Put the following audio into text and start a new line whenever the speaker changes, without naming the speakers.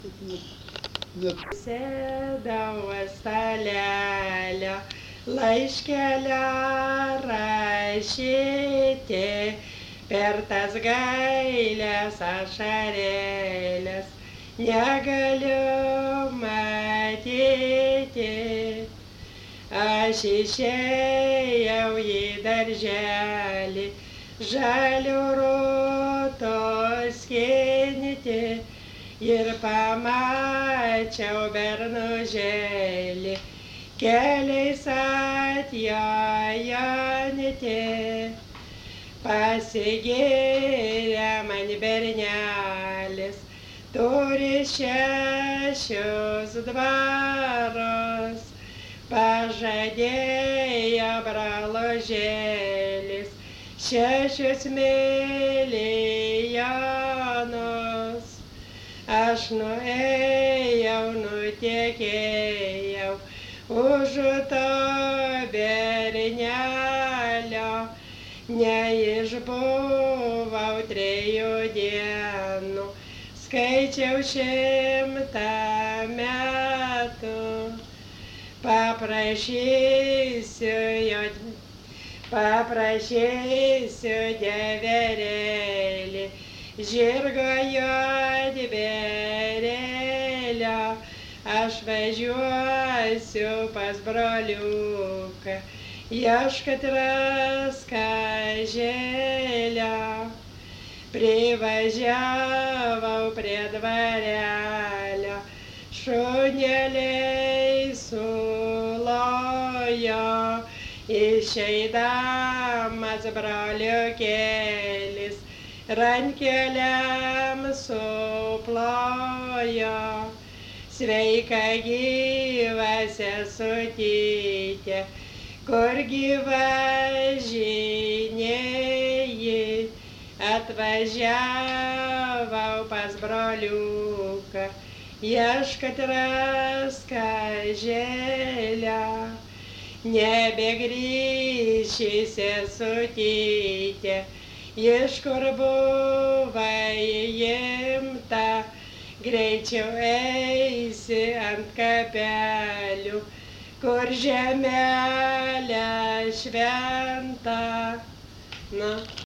Sėdau stalelio, laiškelio rašyti, per tas gailias ašarėles negaliu matyti. Aš išėjau į darželį, žalių rūtos skinti, ir pamačiau bernužėlį, keliais atjojanti. Pasigyrė man bernelis, turi 6 dvarus, pažadėjo brolužėlis 6 milijonus. Aš nuėjau, nutekėjau už to bernelio, neišbuvau 3 dienų, skaičiau 100 metų. Paprašysiu dieverėlį, žirgo juodbėrėlio, aš važiuosiu pas broliuką, ieškot raskažėlio. Privažiavau prie dvarelio, šuneliai sulojo, išeidamas broliukėlis rankelėm suplojo. Sveika gyva sesutytė, kur gyva žinėjai, atvažiavau pas broliuką, ieškot raskažėlio. Nebegrįši sesutytė, iš kur buvai imta, greičiau eisi ant kapelių, kur žemelė šventa.